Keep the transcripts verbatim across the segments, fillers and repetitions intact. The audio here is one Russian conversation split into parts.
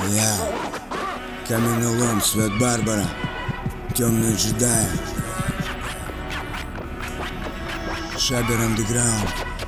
Я, каменный лом, Свет Барбара, темные джедаи, Шабер андеграунд.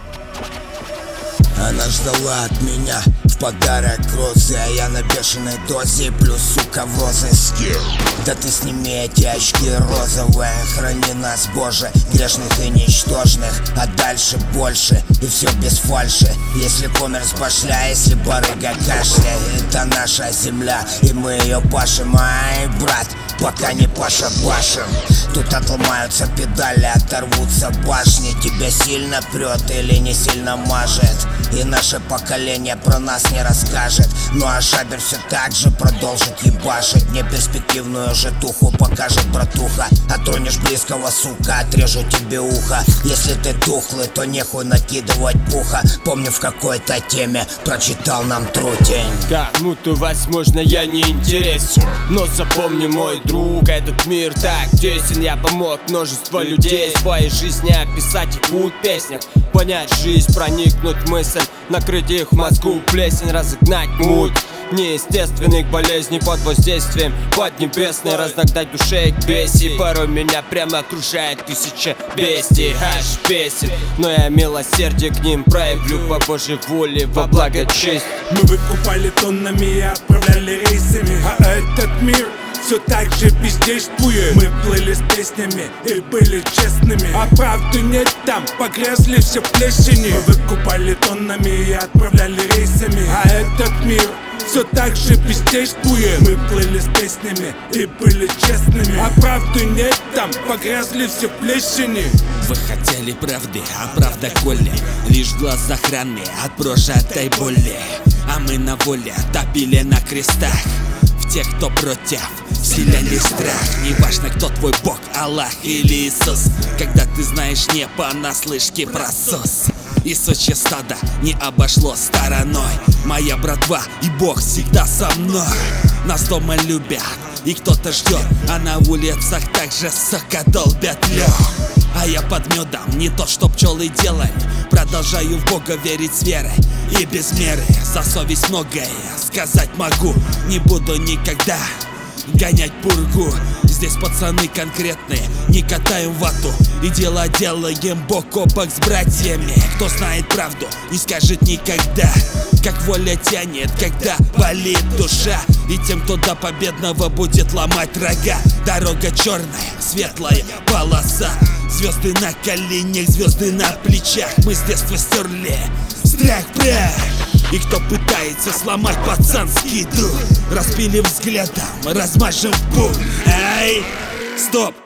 Она ждала от меня в подарок розы, а я на бешеной дозе, плюс, сука, в розыске. Да ты сними эти очки розовые, храни нас, Боже, грешных и ничтожных. А дальше больше, и все без фальши. Если коммерс башля, если барыга кашля, это наша земля, и мы ее пашем. Ай, брат, пока не пошабашим. Тут отломаются педали, оторвутся башни. Тебя сильно прет или не сильно мажет, и наше поколение про нас не расскажет. Ну а Шабер все так же продолжит ебашить. Неперспективную житуху покажет братуха. А тронешь близкого, сука, отрежу тебе ухо. Если ты тухлый, то нехуй накидывать пуха. Помню, в какой-то теме прочитал нам трутень. Кому-то, возможно, я не интересен, но запомни, мой друг, этот мир так тесен. Я помог множеству людей своей жизни описать их в песнях, понять жизнь, проникнуть в мысль, накрыть их в мозгу плесень, разогнать муть неестественных болезней под воздействием поднебесной, разогнать душе к беси. Порой меня прямо окружает тысяча бестий, аж бесит, но я милосердие к ним проявлю по Божьей воле, во благо честь. Мы выкупали тоннами и отправляли рейсами, а этот мир все так же бездействует. Мы плыли с песнями и были честными, а правды нет там, погрязли все в плесени. Мы выкупали тоннами и отправляли рейсами, а этот мир все так же бездействует. Мы плыли с песнями и были честными, а правды нет там, погрязли все в плесени. Вы хотели правды, а правда коли лишь в глазах раны от прожатой боли. А мы на воле топили на крестах в тех, кто против, вселяли страх. Неважно, кто твой Бог, Аллах или Иисус, когда ты знаешь не понаслышке про сос. И сочье стадо не обошло стороной. Моя братва и Бог всегда со мной. Нас дома любят и кто-то ждет, а на улицах также, сука, долбят лед. А я под медом, не то что пчелы делали. Продолжаю в Бога верить с верой и без меры. За совесть многое сказать могу, не буду никогда гонять пургу. Здесь пацаны конкретные, не катаем вату, и дело делаем бок о бок с братьями. Кто знает правду, не скажет никогда, как воля тянет, когда болит душа. И тем, кто до победного будет ломать рога. Дорога черная, светлая полоса, звезды на коленях, звезды на плечах. Мы с детства стерли страх, прях. И кто пытается сломать пацанский дух, распилим взглядом, размажем в пух. Эй, стоп!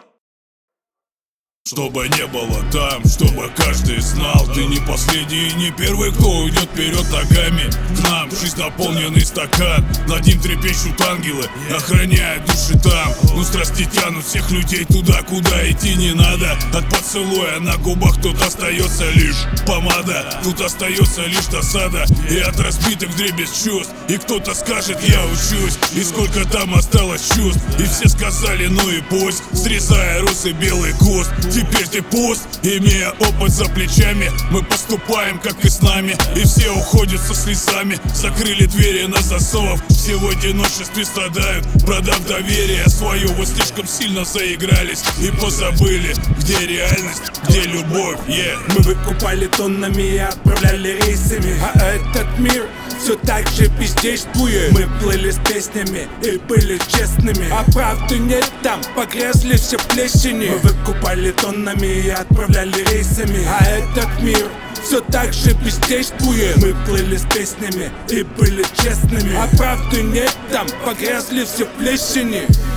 Чтобы не было там, чтобы каждый знал, ты не последний и не первый, кто уйдет вперед ногами к нам. Жизнь наполненный стакан, над ним трепещут ангелы, охраняют души там. Ну страсти тянут всех людей туда, куда идти не надо. От поцелуя на губах тут остается лишь помада, тут остается лишь досада и от разбитых вдребезг чувств. И кто-то скажет, я учусь, и сколько там осталось чувств. И все сказали, ну и пусть, срезая русый белый куст. Теперь ты пуст, имея опыт за плечами. Мы поступаем, как и с нами, и все уходят со слезами. Закрыли двери на засов, все в одиночестве страдают, продав доверие свое. Вы слишком сильно заигрались и позабыли, где реальность, где любовь, yeah. Мы выкупали тоннами и отправляли рейсами, а этот мир все так же бездействует. Мы плыли с песнями и были честными, а правды нет там, погрязли все в плесени. Мы выкупали тоннами и отправляли рейсами, а этот мир все так же бездействует. Мы плыли с песнями и были честными, а правды нет там, погрязли все в плесени.